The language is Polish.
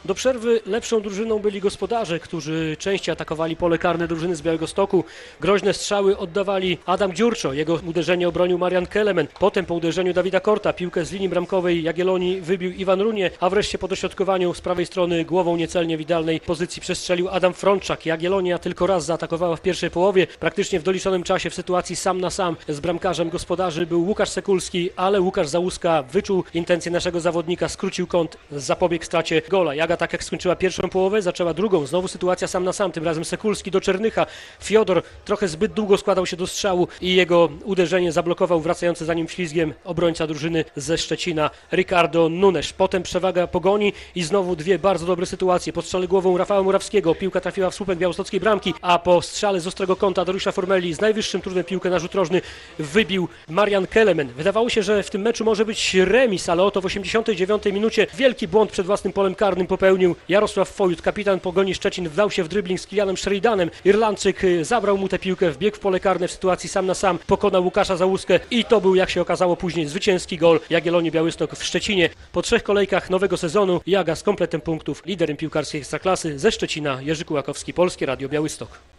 Do przerwy lepszą drużyną byli gospodarze, którzy częściej atakowali pole karne drużyny z Białegostoku. Groźne strzały oddawali Adam Dziurczo, jego uderzenie obronił Marian Kelemen. Potem po uderzeniu Dawida Korta piłkę z linii bramkowej Jagiellonii wybił Iwan Runie, a wreszcie po dośrodkowaniu z prawej strony głową niecelnie w idealnej pozycji przestrzelił Adam Frączak. Jagiellonia tylko raz zaatakowała w pierwszej połowie. Praktycznie w doliczonym czasie w sytuacji sam na sam z bramkarzem gospodarzy był Łukasz Sekulski, ale Łukasz Załuska wyczuł intencje naszego zawodnika, skrócił kąt, zapobiegł stracie gola. Jaga tak jak skończyła pierwszą połowę, zaczęła drugą. Znowu sytuacja sam na sam, tym razem Sekulski do Czernycha. Fiodor trochę zbyt długo składał się do strzału i jego uderzenie zablokował wracający za nim ślizgiem obrońca drużyny ze Szczecina Ricardo Nunes. Potem przewaga Pogoni i znowu dwie bardzo dobre sytuacje. Po strzale głową Rafała Murawskiego piłka trafiła w słupek białostockiej bramki, a po strzale z ostrego kąta Dariusza Formelli z najwyższym trudem piłkę na rzut rożny wybił Marian Kelemen. Wydawało się, że w tym meczu może być remis, ale oto w 89 minucie wielki błąd przed własnym polem karnym popełnił Jarosław Fojut. Kapitan Pogoni Szczecin wdał się w dribbling z Kilianem Sheridanem. Irlandczyk zabrał mu tę piłkę, wbiegł w pole karne w sytuacji sam na sam, pokonał Łukasza Załuskę i to był, jak się okazało później, zwycięski gol Jagiellonii Białystok w Szczecinie. Po 3 kolejkach nowego sezonu Jaga z kompletem punktów, liderem piłkarskiej Ekstraklasy ze Szczecina Jerzy Kułakowski, Polskie Radio Białystok.